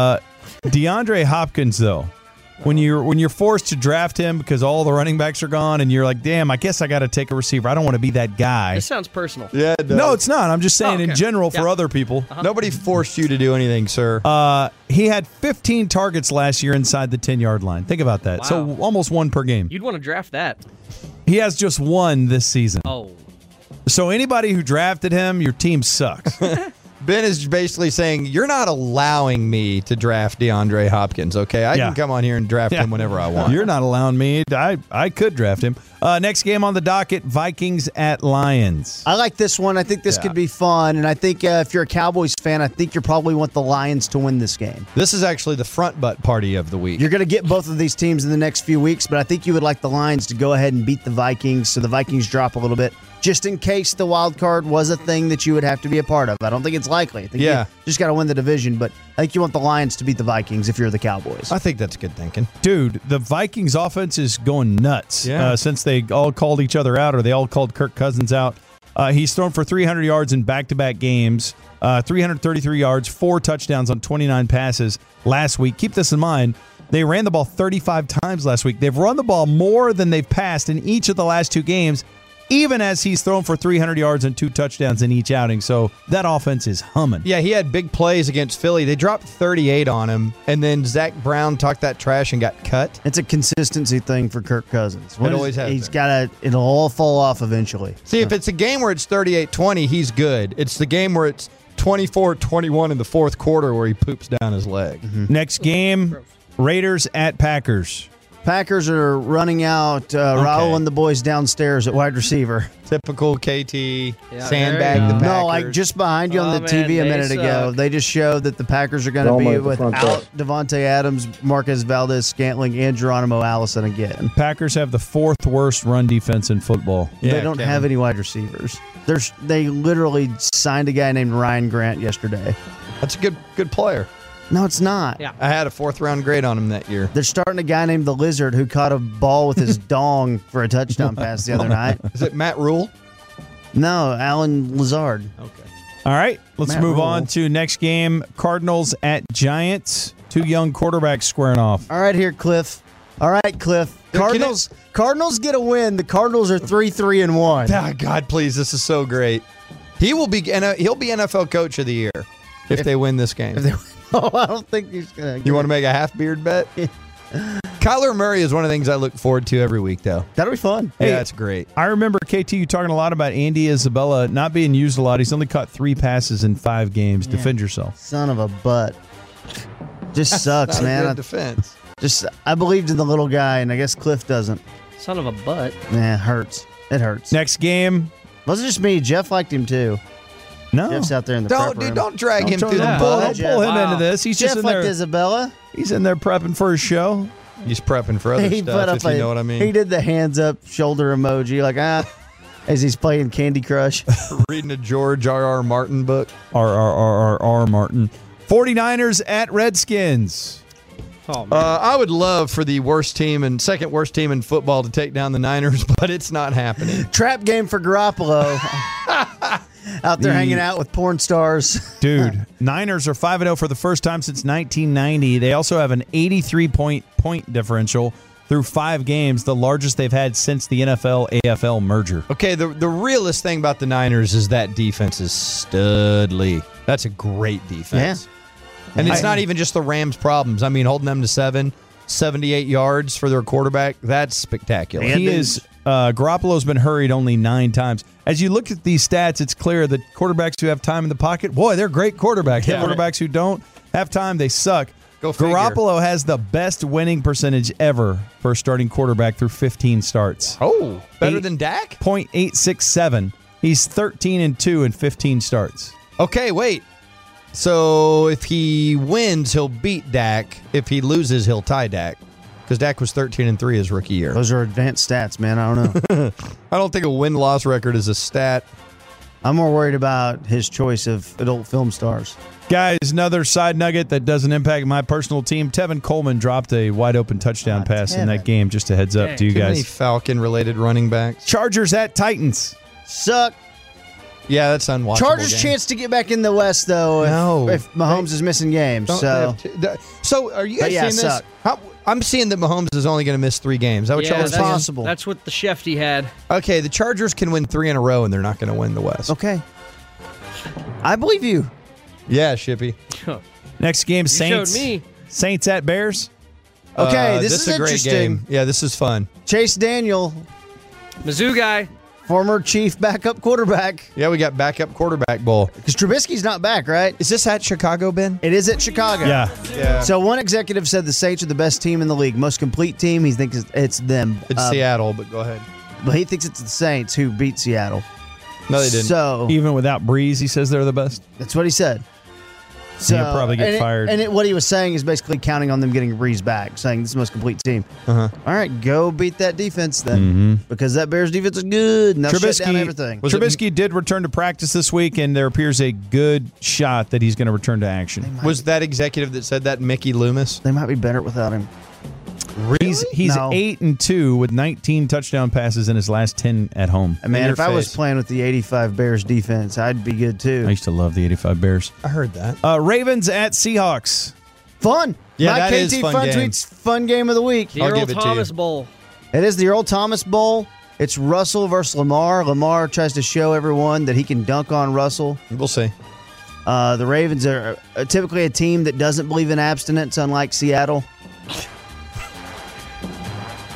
Speaker 3: DeAndre Hopkins, though, when you're forced to draft him because all the running backs are gone and you're like, damn, I guess I got to take a receiver. I don't want to be that guy.
Speaker 9: This sounds personal.
Speaker 4: Yeah, it does.
Speaker 3: No, it's not. I'm just saying in general for other people.
Speaker 4: Nobody forced you to do anything, sir.
Speaker 3: He had 15 targets last year inside the 10-yard line. Think about that.
Speaker 9: Wow.
Speaker 3: So almost 1 per game.
Speaker 9: You'd want to draft that.
Speaker 3: He has just 1 this season.
Speaker 9: Oh.
Speaker 3: So anybody who drafted him, your team sucks.
Speaker 4: Ben is basically saying, you're not allowing me to draft DeAndre Hopkins, okay? I can come on here and draft him whenever I want.
Speaker 3: You're not allowing me. I could draft him. Next game on the docket, Vikings at Lions.
Speaker 6: I like this one. I think this could be fun. And I think if you're a Cowboys fan, I think you probably want the Lions to win this game.
Speaker 4: This is actually the front butt party of the week.
Speaker 6: You're going to get both of these teams in the next few weeks, but I think you would like the Lions to go ahead and beat the Vikings so the Vikings drop a little bit, just in case the wild card was a thing that you would have to be a part of. I don't think it's likely. I think you just got to win the division, but I think you want the Lions to beat the Vikings if you're the Cowboys.
Speaker 4: I think that's good thinking.
Speaker 3: Dude, the Vikings offense is going nuts since they all called each other out, or they all called Kirk Cousins out. He's thrown for 300 yards in back-to-back games, 333 yards, 4 touchdowns on 29 passes last week. Keep this in mind. They ran the ball 35 times last week. They've run the ball more than they've passed in each of the last 2 games, even as he's thrown for 300 yards and 2 touchdowns in each outing. So that offense is humming.
Speaker 4: Yeah, he had big plays against Philly. They dropped 38 on him, and then Zach Brown talked that trash and got cut.
Speaker 6: It's a consistency thing for Kirk Cousins.
Speaker 4: It always has.
Speaker 6: He's got it'll all fall off eventually.
Speaker 4: See, if it's a game where it's 38-20, he's good. It's the game where it's 24-21 in the fourth quarter where he poops down his leg.
Speaker 3: Next game, Raiders at Packers.
Speaker 6: Packers are running out Raul and the boys downstairs at wide receiver.
Speaker 4: Typical KT sandbag the Packers.
Speaker 6: No, like just behind you on the TV a minute ago. They just showed that the Packers are going to be without Devontae Adams, Marquez Valdez-Scantling, and Geronimo Allison again.
Speaker 3: Packers have the 4th worst run defense in football.
Speaker 6: They don't have any wide receivers. They literally signed a guy named Ryan Grant yesterday.
Speaker 4: That's a good player.
Speaker 6: No, it's not.
Speaker 9: Yeah.
Speaker 4: I had a 4th-round grade on him that year.
Speaker 6: They're starting a guy named the Lizard who caught a ball with his dong for a touchdown pass the other night.
Speaker 4: Is it Matt Rule?
Speaker 6: No, Alan Lazard.
Speaker 4: Okay.
Speaker 3: All right, let's
Speaker 6: Matt
Speaker 3: move
Speaker 6: Rule.
Speaker 3: on to next game. Cardinals at Giants. 2 young quarterbacks squaring off.
Speaker 6: All right, here, Cliff. All right, Cliff. Cardinals get a win. The Cardinals are 3-3-1.
Speaker 4: Oh, God, please, this is so great. He'll be NFL Coach of the Year if they win this game.
Speaker 6: I don't think he's going to.
Speaker 4: You want to make a half-beard bet? Kyler Murray is one of the things I look forward to every week, though.
Speaker 6: That'll be fun.
Speaker 3: Hey,
Speaker 4: yeah, that's great.
Speaker 3: I remember, KT, you talking a lot about Andy Isabella not being used a lot. He's only caught 3 passes in 5 games.
Speaker 6: Yeah.
Speaker 3: Defend yourself.
Speaker 6: Son of a butt. Just sucks,
Speaker 4: Not
Speaker 6: man.
Speaker 4: a good defense.
Speaker 6: I believed in the little guy, and I guess Cliff doesn't.
Speaker 9: Son of a butt.
Speaker 6: It hurts. It hurts.
Speaker 3: Next game.
Speaker 6: Wasn't just me. Jeff liked him too.
Speaker 3: No.
Speaker 6: Jeff's out there in the prep room.
Speaker 4: Don't drag him through the
Speaker 3: Don't
Speaker 4: mud.
Speaker 3: pull him into this. He's
Speaker 6: Jeff
Speaker 3: just in
Speaker 6: liked
Speaker 3: there.
Speaker 6: Isabella.
Speaker 3: He's in there prepping for his show.
Speaker 4: He's prepping for other stuff, if you know what I mean.
Speaker 6: He did the hands up shoulder emoji, like as he's playing Candy Crush.
Speaker 4: Reading a George R.R. Martin book.
Speaker 3: R. Martin. 49ers at Redskins.
Speaker 9: Oh, man.
Speaker 4: I would love for the second worst team in football to take down the Niners, but it's not happening.
Speaker 6: Trap game for Garoppolo. Out there hanging out with porn stars.
Speaker 3: Dude, Niners are 5-0 for the first time since 1990. They also have an 83-point differential through 5 games, the largest they've had since the NFL-AFL merger.
Speaker 4: Okay, the realest thing about the Niners is that defense is studly. That's a great defense.
Speaker 6: Yeah.
Speaker 4: And it's not even just the Rams' problems. I mean, holding them to 78 yards for their quarterback, that's spectacular.
Speaker 3: Garoppolo's been hurried only 9 times. As you look at these stats, it's clear that quarterbacks who have time in the pocket, boy, they're great quarterbacks.
Speaker 4: Yeah.
Speaker 3: Quarterbacks who don't have time, they suck.
Speaker 4: Go figure.
Speaker 3: Garoppolo has the best winning percentage ever for a starting quarterback through 15 starts.
Speaker 4: Oh, better than Dak?
Speaker 3: .867. He's 13-2 in 15 starts.
Speaker 4: Okay, wait. So if he wins, he'll beat Dak. If he loses, he'll tie Dak. Because Dak was 13-3 his rookie year.
Speaker 6: Those are advanced stats, man. I don't know.
Speaker 4: I don't think a win-loss record is a stat.
Speaker 6: I'm more worried about his choice of adult film stars.
Speaker 3: Guys, another side nugget that doesn't impact my personal team. Tevin Coleman dropped a wide-open touchdown pass in that game. Just a heads up to you
Speaker 4: Too many
Speaker 3: guys.
Speaker 4: Falcon-related running backs.
Speaker 3: Chargers at Titans.
Speaker 6: Suck.
Speaker 4: Yeah, that's unwatchable.
Speaker 6: Chargers'
Speaker 4: game.
Speaker 6: chance to get back in the West, though, if Mahomes is missing games.
Speaker 4: So are you guys seeing this?
Speaker 6: Suck.
Speaker 4: I'm seeing that Mahomes is only going to miss 3 games. Is that what y'all are
Speaker 6: that's
Speaker 4: saying?
Speaker 6: possible.
Speaker 9: That's what the Shefty had.
Speaker 4: Okay, the Chargers can win 3 in a row, and they're not going to win the West.
Speaker 6: Okay. I believe you.
Speaker 4: Yeah, Shippy.
Speaker 3: Next game,
Speaker 9: You
Speaker 3: Saints.
Speaker 9: showed me.
Speaker 3: Saints at Bears.
Speaker 6: Okay, this is
Speaker 4: a great
Speaker 6: interesting.
Speaker 4: game. Yeah, this is fun.
Speaker 6: Chase Daniel,
Speaker 9: Mizzou guy.
Speaker 6: former Chief backup quarterback.
Speaker 4: Yeah, we got backup quarterback bowl.
Speaker 6: Because Trubisky's not back, right?
Speaker 4: Is this at Chicago, Ben?
Speaker 6: It is at Chicago.
Speaker 4: Yeah.
Speaker 6: So one executive said the Saints are the best team in the league, most complete team. He thinks it's them.
Speaker 4: It's Seattle, but go ahead.
Speaker 6: But he thinks it's the Saints who beat Seattle.
Speaker 4: No, they didn't.
Speaker 6: So
Speaker 3: Even without Breeze, he says they're the best.
Speaker 6: that's what he said. So
Speaker 3: He'll probably get fired.
Speaker 6: What he was saying is basically counting on them getting Breeze back, saying this is the most complete team.
Speaker 4: Uh-huh.
Speaker 6: All right, go beat that defense then, because that Bears defense is good, and they'll shut down everything.
Speaker 3: Trubisky did return to practice this week, and there appears a good shot that he's going to return to action.
Speaker 4: Was that executive that said that Mickey Loomis?
Speaker 6: They might be better without him.
Speaker 3: He's
Speaker 6: No.
Speaker 3: 8-2 with 19 touchdown passes in his last 10 at home.
Speaker 6: Man,
Speaker 4: your
Speaker 6: if I was
Speaker 4: face.
Speaker 6: playing with the 85 Bears defense, I'd be good too.
Speaker 3: I used to love the 85 Bears.
Speaker 4: I heard that.
Speaker 3: Ravens at Seahawks.
Speaker 6: Fun.
Speaker 4: Yeah,
Speaker 6: My
Speaker 4: that is
Speaker 6: KT
Speaker 4: fun
Speaker 6: Fun
Speaker 4: game.
Speaker 6: Tweets fun game of the week.
Speaker 9: The
Speaker 4: I'll
Speaker 9: Earl
Speaker 4: give it to
Speaker 9: Thomas
Speaker 4: you.
Speaker 9: Bowl.
Speaker 6: It is the Earl Thomas Bowl. It's Russell versus Lamar. Lamar tries to show everyone that he can dunk on Russell.
Speaker 4: We'll see.
Speaker 6: The Ravens are typically a team that doesn't believe in abstinence, unlike Seattle.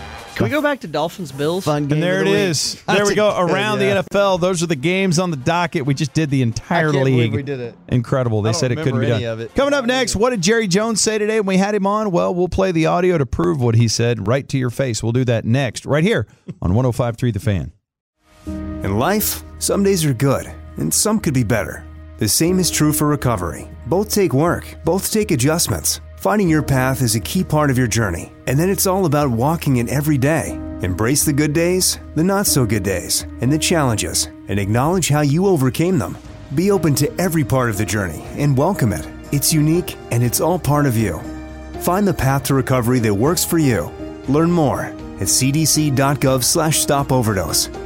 Speaker 9: we go back to Dolphins Bills?
Speaker 6: Fun game.
Speaker 3: And there
Speaker 6: of
Speaker 3: it
Speaker 6: the
Speaker 3: is.
Speaker 6: week.
Speaker 3: There we go.
Speaker 6: That's
Speaker 3: Around
Speaker 6: good, yeah.
Speaker 3: the NFL, those are the games on the docket. We just did the entire
Speaker 6: I can't
Speaker 3: league.
Speaker 6: believe we did it.
Speaker 3: Incredible. They
Speaker 4: I don't
Speaker 3: said it couldn't be
Speaker 4: remember any
Speaker 3: done.
Speaker 4: of it.
Speaker 3: Coming up next, what did Jerry Jones say today when we had him on? Well, we'll play the audio to prove what he said right to your face. We'll do that next, right here on 105.3 The Fan.
Speaker 13: In life, some days are good, and some could be better. The same is true for recovery. Both take work, both take adjustments. Finding your path is a key part of your journey, and then it's all about walking it every day. Embrace the good days, the not so good days, and the challenges, and acknowledge how you overcame them. Be open to every part of the journey and welcome it. It's unique, and it's all part of you. Find the path to recovery that works for you. Learn more at cdc.gov/stopoverdose.